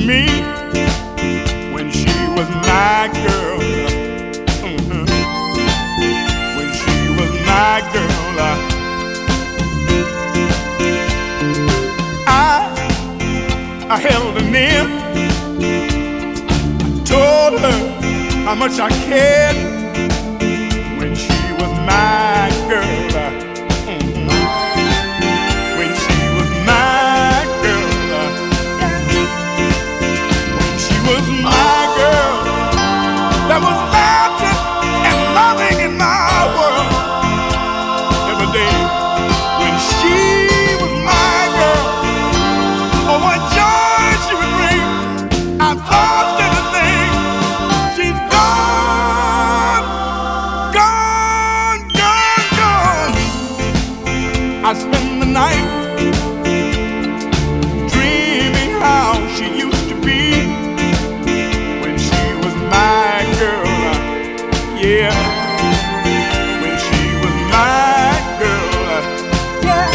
me when she was my girl. When she was my girl, I held her near. I told her how much I cared when she was my girl. When she was my girl. When she was my girl, there was laughter and loving in my world every day. When she was my girl, oh what joy she would bring. I've lost everything. She's gone, gone, gone, gone. I spend the night dreaming how she used to be when she was my girl. Yeah, when she was my girl. Yeah.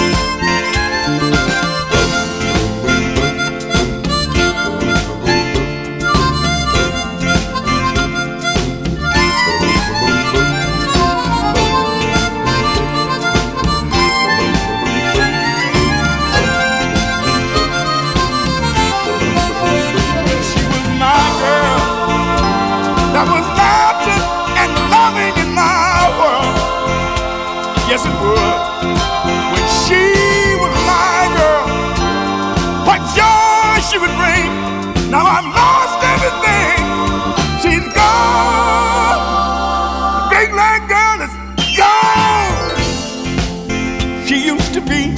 There was laughter and loving in my world. Yes, it would. When she was my girl, what joy she would bring. Now I've lost everything. She's gone. The big black girl is gone. She used to be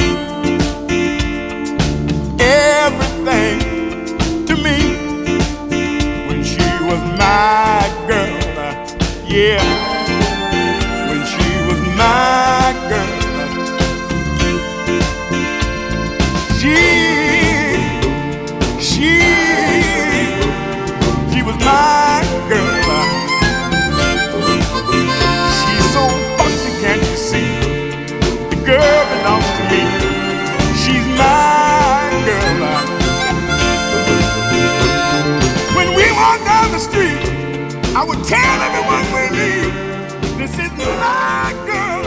everything to me when she was my girl. Yeah, when she was my girl. She was my girl. She's so foxy, can't you see? The girl belongs to me. She's my girl. When we walk down the street, I would tell everyone we meet, this is my girl.